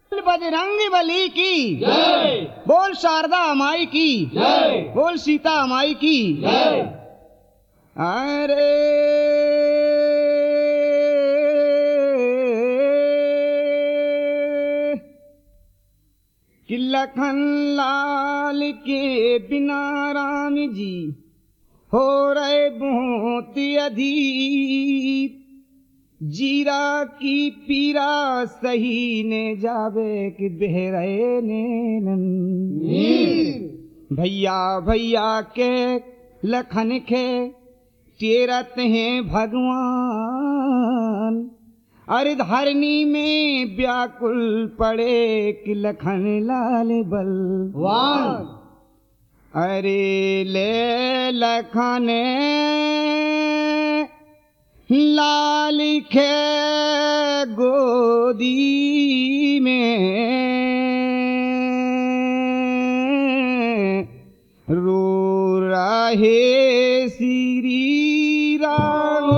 बजरंग बली की जय। बोल शारदा माई की जय। बोल सीता माई की जय। अरे कि लखन लाल के बिना राम जी हो रहे बहुत अधीर जीरा की पीरा सही ने जावे कि बह रहे नैनन भैया भैया के लखन के तेरत हैं भगवान अरे धरनी में व्याकुल पड़े कि लखन लाल बलवान अरे ले लखन लाल के गोदी में रो रहे श्री राम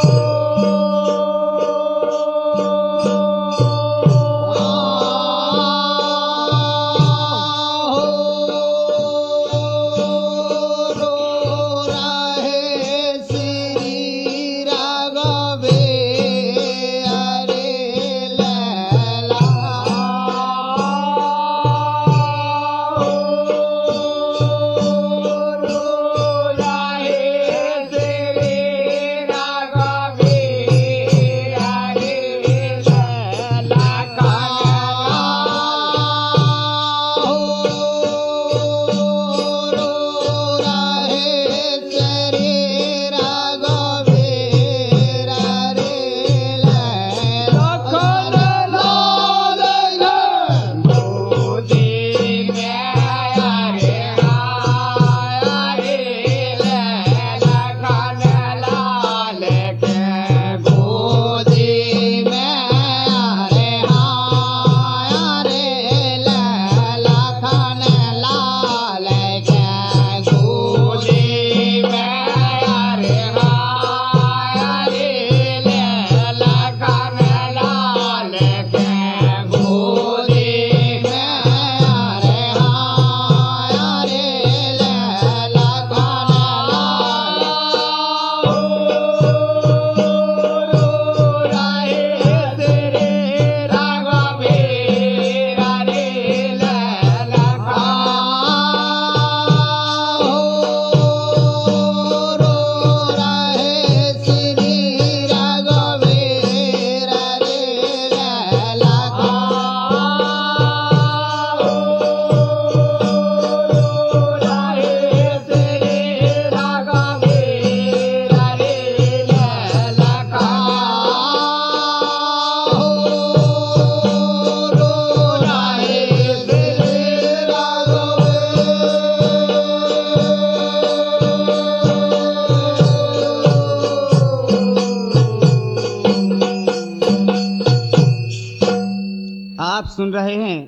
सुन रहे हैं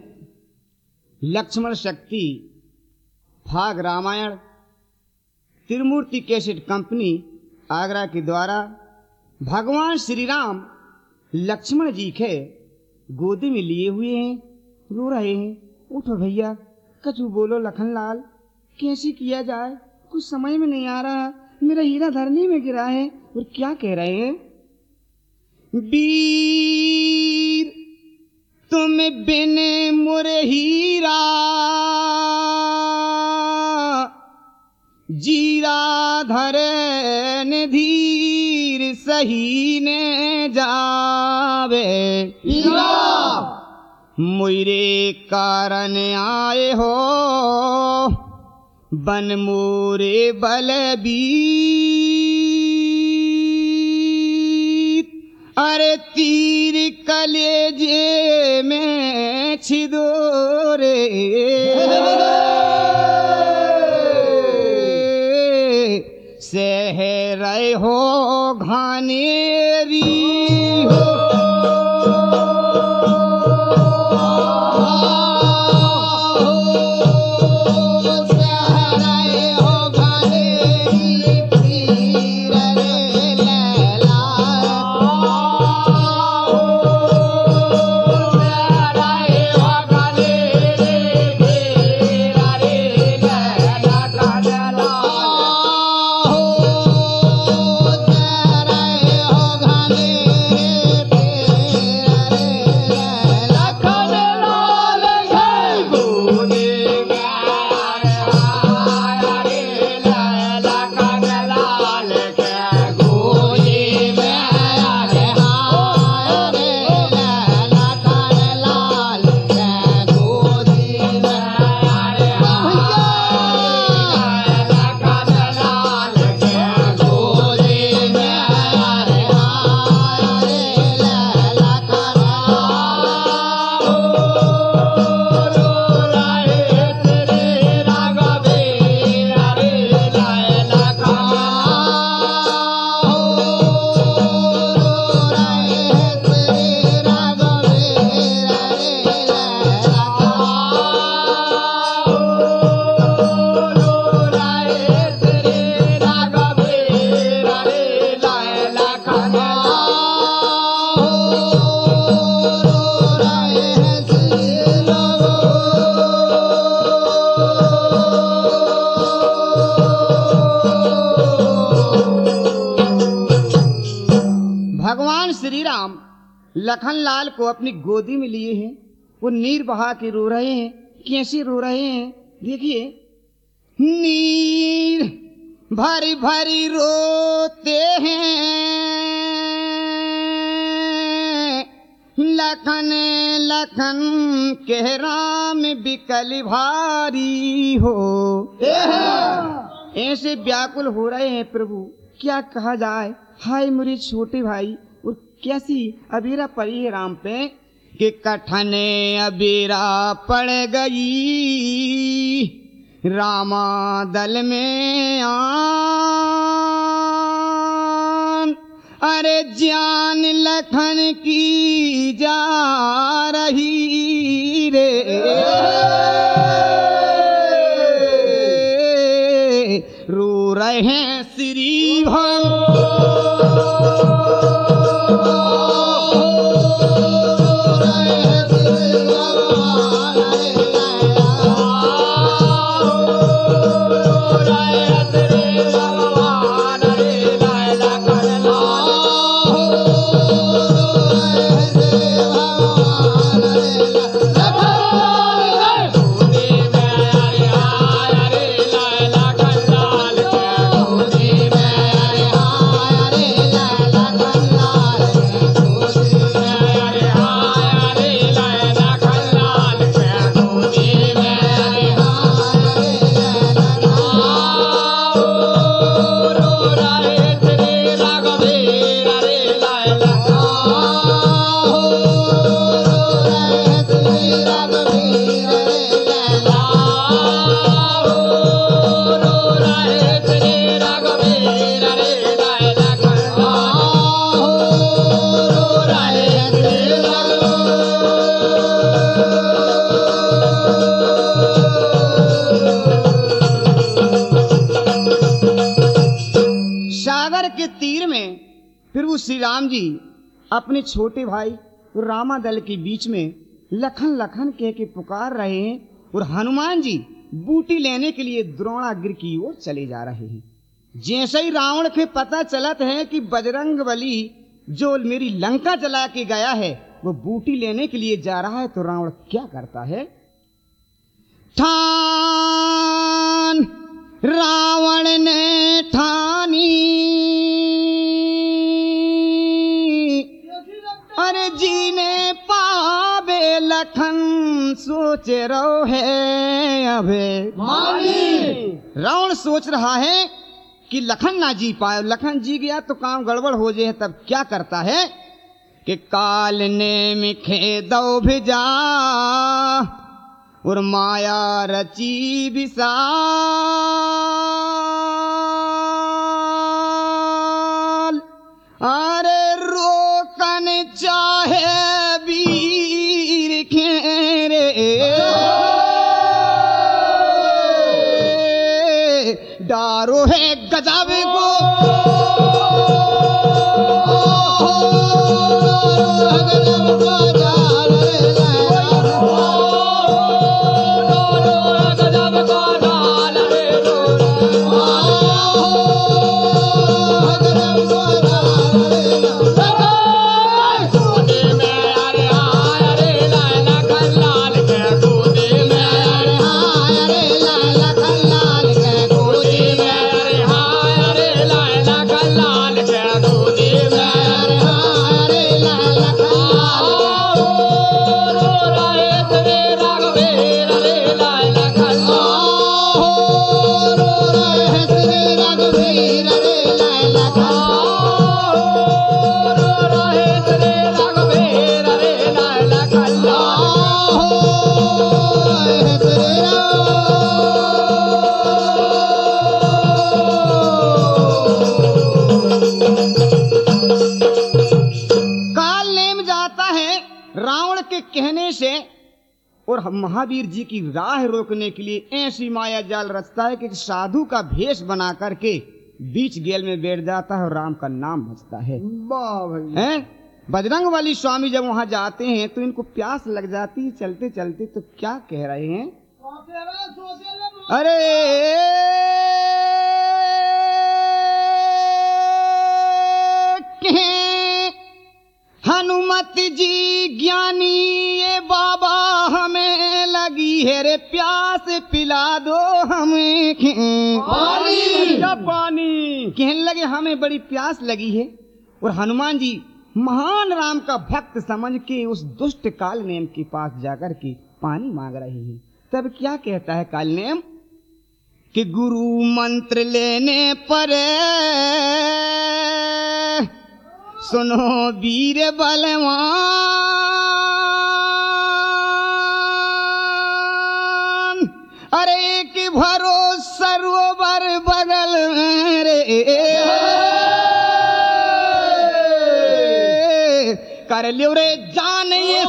लक्ष्मण शक्ति भाग रामायण त्रिमूर्ति कैसेट कंपनी आगरा के द्वारा भगवान श्री राम लक्ष्मण जी के गोदी में लिए हुए हैं, रो रहे हैं। उठो भैया, कछु बोलो लखनलाल, कैसे किया जाए, कुछ समझ में नहीं आ रहा। मेरा हीरा धरनी में गिरा है। और क्या कह रहे हैं? वीर तुम बिन मोरे हीरा जीरा धरन धीर सही ने जावे मुरे कारण आए हो बन मोरे बलबीर। अरे तीर कलेजे में छिदोरे सह रहे हो घानेरी हो। लखनलाल को अपनी गोदी में लिए हैं। वो नीर बहा के रो रहे हैं। कैसे रो रहे हैं देखिए, नीर भरी भरी रोते हैं, लखन लखन कह राम बिकल भारी हो। ऐसे व्याकुल हो रहे हैं प्रभु, क्या कहा जाए। हाय मेरे छोटे भाई, और कैसी अबीरा पड़ी है राम पे कि कठन अबीरा पड़ गई रामा दल में आन। अरे जान लखन की जा रही रे, रो रहे हैं श्री श्री राम जी अपने छोटे भाई रामा दल के बीच में लखन लखन कह के पुकार रहे हैं, और हनुमान जी बूटी लेने के लिए द्रोणागिरि की ओर चले जा रहे हैं। जैसे ही रावण के पता चलत है कि बजरंग बली जो मेरी लंका जला के गया है वो बूटी लेने के लिए जा रहा है, तो रावण क्या करता है, ठान रावण ने ठानी, अरे जीने पावे लखन सोच रहो है अबे मानी। रावण सोच रहा है कि लखन ना जी पाए, लखन जी गया तो काम गड़बड़ हो जाए। तब क्या करता है कि काल ने मिखे दो भिजा और माया रची विशाल, अरे रोकन चाहे वीर खेरे, डारो है गजब को और महावीर जी की राह रोकने के लिए ऐसी माया जाल रचता है कि साधु का भेष बना करके बीच गेल में बैठ जाता है और राम का नाम बचता है। बजरंग बली स्वामी जब वहां जाते हैं तो इनको प्यास लग जाती है चलते चलते, तो क्या कह रहे हैं, अरे हनुमत जी ज्ञानी ये बाबा हमें लगी है रे प्यास पिला दो हमें पानी कहने लगे हमें बड़ी प्यास लगी है। और हनुमान जी महान राम का भक्त समझ के उस दुष्ट कालनेम के पास जाकर के पानी मांग रहे हैं। तब क्या कहता है कालनेम कि गुरु मंत्र लेने पर सुनो वीर बलवान, अरे कि भरो सरोवर बगल रे कर लियो रे जान ये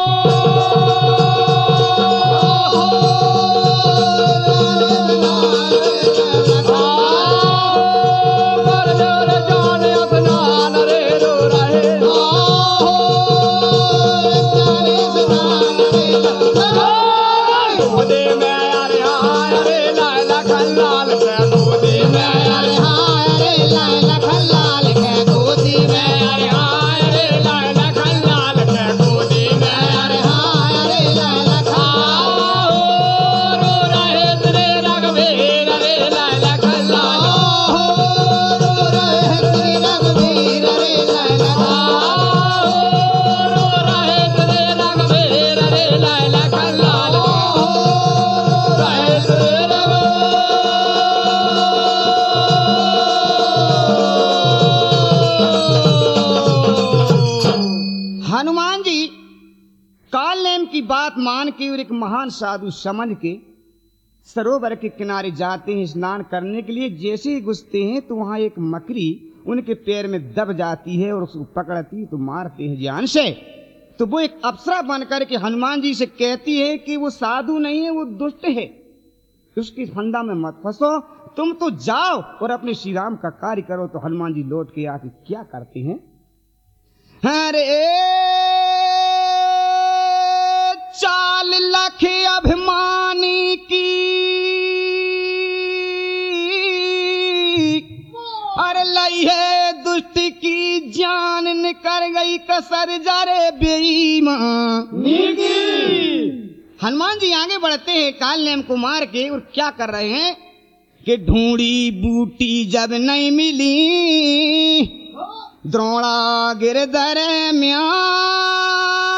बात मान के और एक महान साधु समझ के सरोवर के किनारे जाते हैं स्नान करने के लिए। जैसे ही घुसते हैं तो वहां एक मकड़ी उनके पैर में दब जाती है और उसको पकड़ती तो मारते हैं जान से। तो वो एक अप्सरा बनकर के हनुमान जी से कहती है कि वो साधु नहीं है, वो दुष्ट है, उसकी फंदा में मत फंसो, तुम तो जाओ और अपने श्री राम का कार्य करो। तो हनुमान जी लौट के आके क्या करते हैं, अरे चाल लख अभिमानी की अरे लई है दुष्ट की जान निकर गई कसर जारे बेईमान। हनुमान जी आगे बढ़ते हैं कालनेम को मार के और क्या कर रहे हैं कि ढूंढी बूटी जब नहीं मिली द्रोणा गिरधर म्यान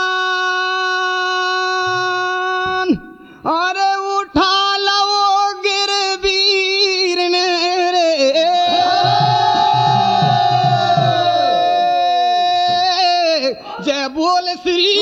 और उठा लो गिरवीर ने रे जय बोल श्री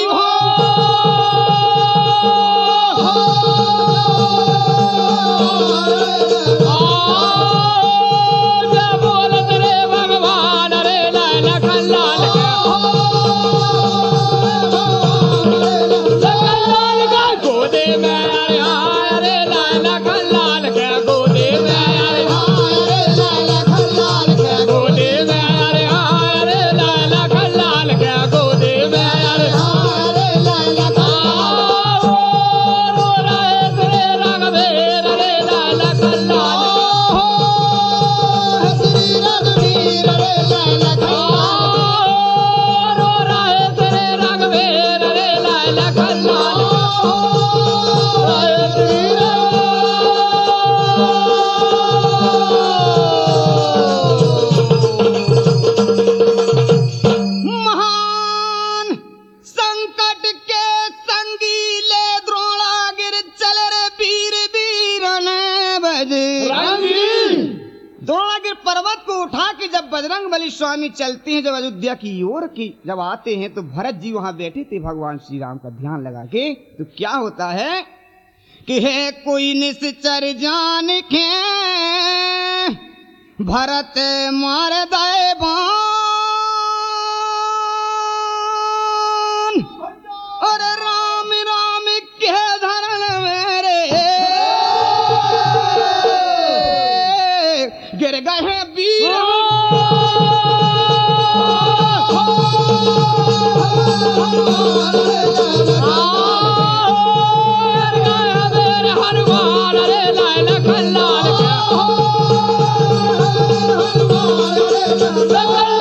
स्वामी चलते हैं जब अयोध्या की ओर की जब आते हैं तो भरत जी वहां बैठे थे भगवान श्री राम का ध्यान लगा के। तो क्या होता है कि है कोई निश्चर जान के भरत मार दे बान और राम राम के धरण मेरे गिर गए वीर हनुमान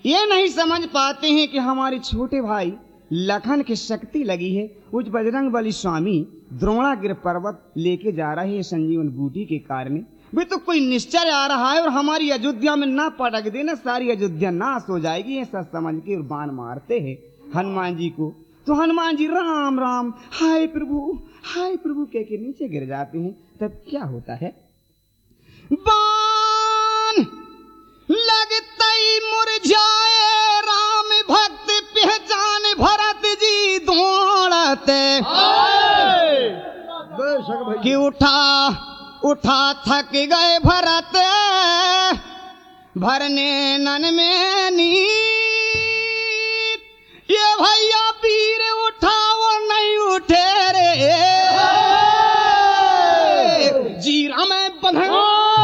ये नहीं समझ पाते हैं कि हमारे छोटे भाई लखन की शक्ति लगी है। उस बजरंग बली स्वामी द्रोणागिर पर्वत लेके जा रहे हैं संजीवन बूटी के कारण। वे तो कोई निश्चय आ रहा है और हमारी अयोध्या में ना पटक देना, सारी अयोध्या नाश हो जाएगी, ऐसा समझ के और बाण मारते हैं हनुमान जी को। तो हनुमान जी राम राम हाय प्रभु कह के नीचे गिर जाते हैं। तब क्या होता है, बाण लगता ही मुरझाए राम भक्त पहचान भरत जी दौड़ते कि उठा थक गए भरत भरने नन में नीर। ये भैया वीर उठा वो नहीं उठे रे जीरा में बंधा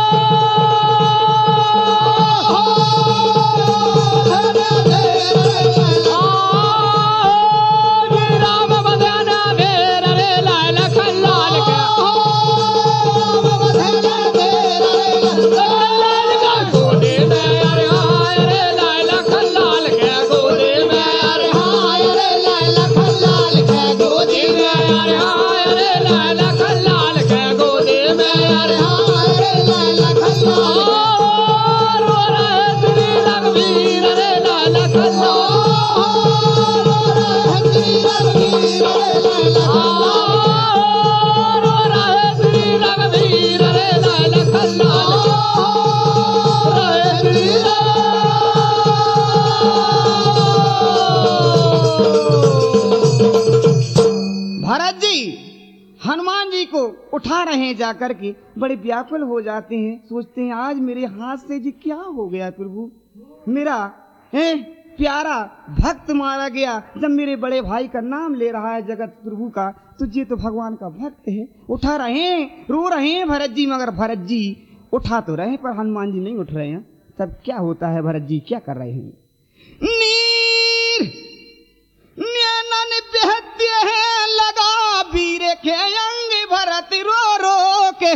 उठा रहे हैं जाकर के बड़े व्याकुल हो जाते हैं। सोचते हैं आज मेरे हाथ से जी क्या हो गया प्रभु, मेरा प्यारा भक्त मारा गया। जब मेरे बड़े भाई का नाम ले रहा है जगत प्रभु का, तो ये तो भगवान का भक्त है। उठा रहे हैं, रो रहे हैं भरत जी, मगर भरत जी उठा तो रहे पर हनुमान जी नहीं उठ रहे हैं। तब क्या होता है, भरत जी क्या कर रहे हैं, नीर नैनन बहते हैं लगा वीर के अंग भरत रो रो के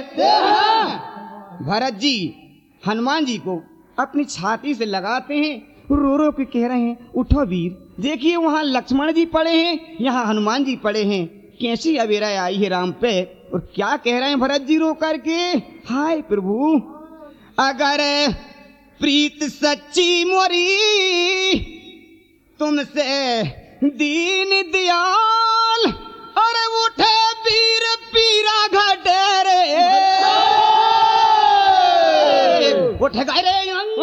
भरत जी हनुमान जी को अपनी छाती से लगाते हैं, रो रो के कह रहे हैं उठो वीर। देखिए वहां लक्ष्मण जी पड़े हैं, यहाँ हनुमान जी पड़े हैं, कैसी अबेरा आई है राम पे। और क्या कह रहे हैं भरत जी रो करके, हाय प्रभु अगर प्रीत सच्ची मोरी तुमसे दीन दयाल, अरे उठे वीर पीरा घटे रे उठ गए रे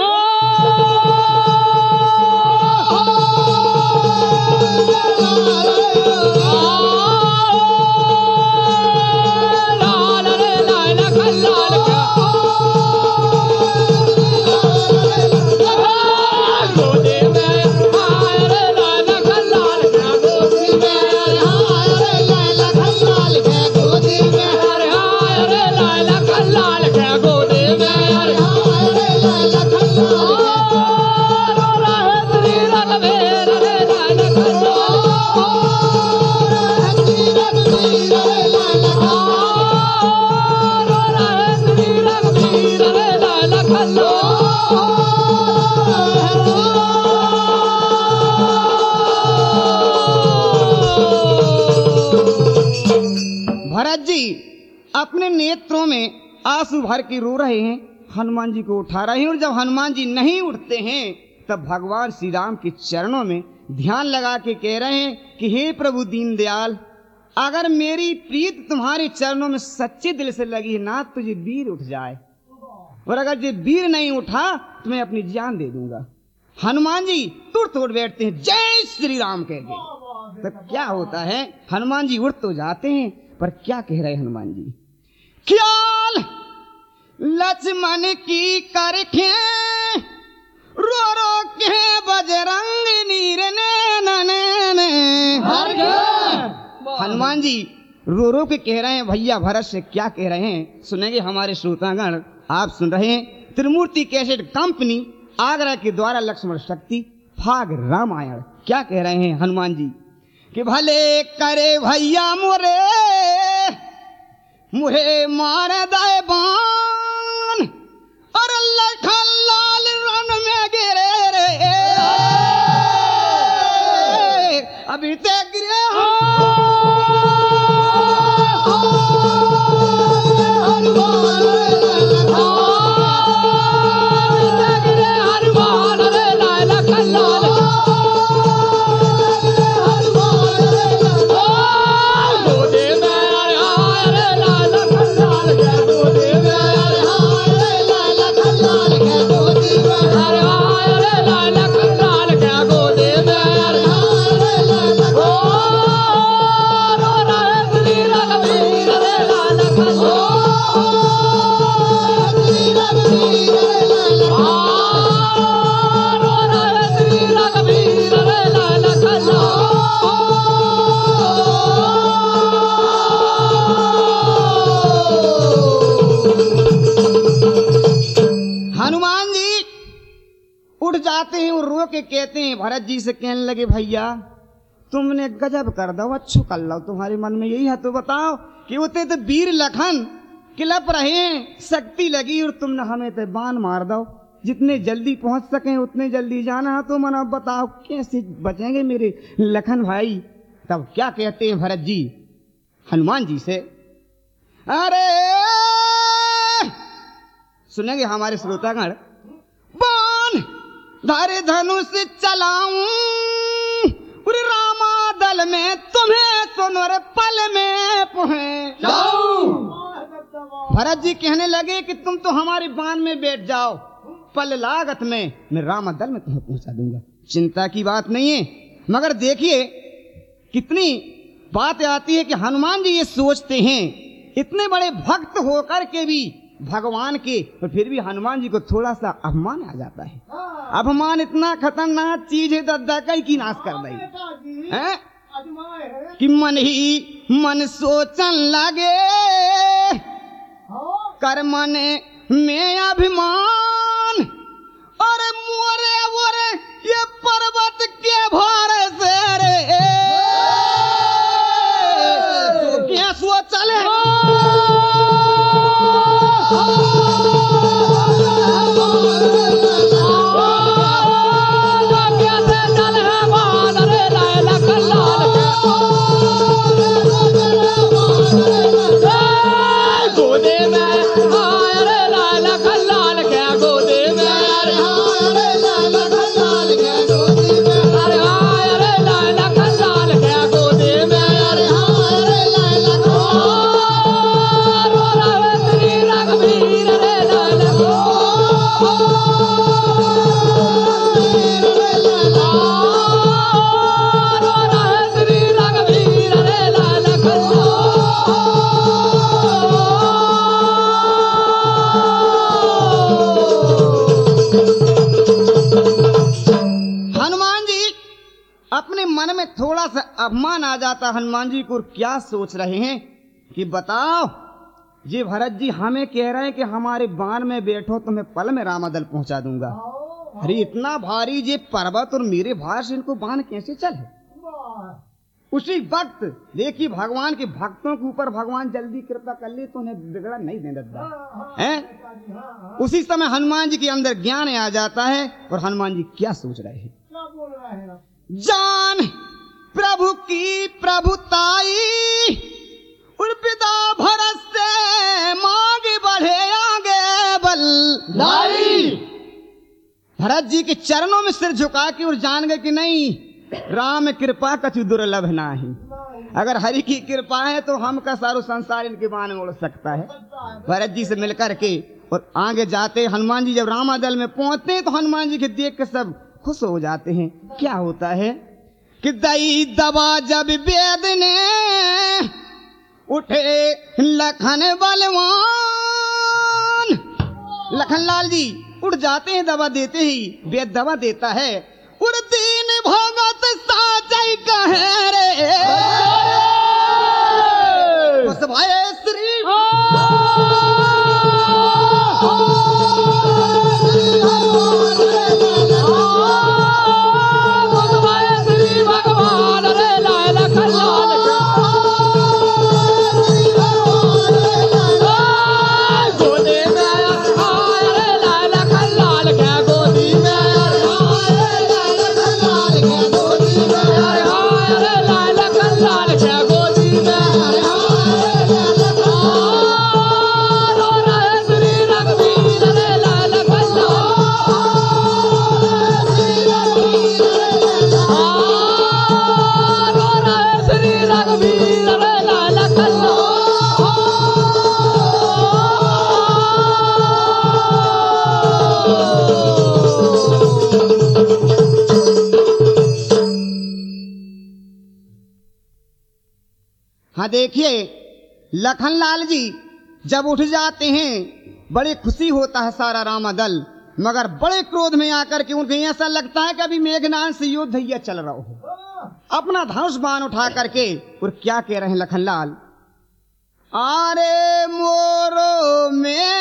अपने नेत्रों में आंसू भर के रो रहे हैं, हनुमान जी को उठा रहे हैं। और जब हनुमान जी नहीं उठते हैं तब भगवान श्री राम के चरणों में ध्यान लगा के कह रहे हैं कि हे प्रभु दीन दयाल, अगर मेरी प्रीत तुम्हारे चरणों में सच्चे दिल से लगी है ना, तो ये वीर उठ जाए, और अगर ये वीर नहीं उठा तो मैं अपनी जान दे दूंगा। हनुमान जी तुरंत उठ बैठते हैं, जय श्री राम कह के। तो क्या होता है, हनुमान जी उठ तो जाते हैं, पर क्या कह रहे हनुमान जी, ख्याल लक्ष्मण की करखे रो रो के बजरंग नीर ने। हनुमान जी रो रो के कह रहे हैं, भैया भरत से क्या कह रहे हैं सुनेंगे हमारे श्रोतागण। आप सुन रहे हैं त्रिमूर्ति कैसेट कंपनी आगरा के द्वारा लक्ष्मण शक्ति भाग रामायण। क्या कह रहे हैं हनुमान जी कि भले करे भैया मोरे मुहे मार दाए बाण, और लखन लाल रण में गिरे रे जाते हैं और रो के कहते हैं, भरत जी से कहने लगे, भैया तुमने गजब कर दो, अच्छो कर लो, तुम्हारे मन में यही है तो बताओ कि उतने तो वीर लखन किलप रहे, शक्ति लगी और तुमने हमें तो बाण मार दो, जितने जल्दी पहुंच सके उतने जल्दी जाना है, तो मन अब बताओ कैसे बचेंगे मेरे लखन भाई। तब क्या कहते हैं भरत जी हनुमान जी से, अरे सुनेंगे हमारे श्रोतागण, बाण धारे धनुष चलाऊं रामा दल में तुम्हें सुनर पल में पहुंचाऊं। भरत जी कहने लगे कि तुम तो हमारे बाण में बैठ जाओ, पल लागत में मैं रामा दल में तुम्हें पहुंचा दूंगा, चिंता की बात नहीं है। मगर देखिए कितनी बात आती है कि हनुमान जी ये सोचते हैं, इतने बड़े भक्त होकर के भी भगवान के, और फिर भी हनुमान जी को थोड़ा सा अभिमान आ जाता है। अभिमान इतना खतरनाक चीज है, दद्दा कई की नाश कर दे है कि मन ही मन सोचन लगे कर मन में अभिमान, और मोरे मोरे ये पर्वत के भार से रे तो क्या सोचले थोड़ा सा अभिमान आ जाता हनुमान जी को। क्या सोच रहे हैं कि बताओ ये भरत जी हमें कह रहे हैं कि हमारे बाण में बैठो तो मैं पल में रामादल पहुंचा दूंगा। अरे इतना भारी ये पर्वत और मेरे भार से इनको बाण कैसे चले। उसी वक्त देखिए भगवान के भक्तों के ऊपर भगवान जल्दी कृपा कर ले तो उन्हें बिगड़ा नहीं दे देता है। उसी समय हनुमान जी के अंदर ज्ञान आ जाता है और हनुमान जी क्या सोच रहे हैं, जान प्रभु की प्रभुताई और पिता भरत से मांग बढ़े आगे बल लाई। भरत जी के चरणों में सिर झुका के और जान गए कि नहीं राम कृपा कछु दुर्लभ नाही, अगर हरि की कृपा है तो हम का सारो संसार इनके बाण में उड़ सकता है। भरत जी से मिलकर के और आगे जाते हनुमान जी जब रामादल में पहुंचते हैं तो हनुमान जी के देख के सब खुश हो जाते हैं। क्या होता है कि दई दबा जब वेद ने उठे लखन बलवान, लखन लाल जी उठ जाते हैं दबा देते ही, वेद दबा देता है उड़ दीन भगत साजय कहे रे बस भाई श्री हाँ देखिए लखन लाल जी जब उठ जाते हैं बड़ी खुशी होता है सारा रामादल, मगर बड़े क्रोध में आकर के उनको ऐसा लगता है कि अभी मेघनाद से युद्ध ये चल रहा हो। अपना धनुष बाण उठा करके और क्या कह रहे हैं लखन लाल, अरे मोरो में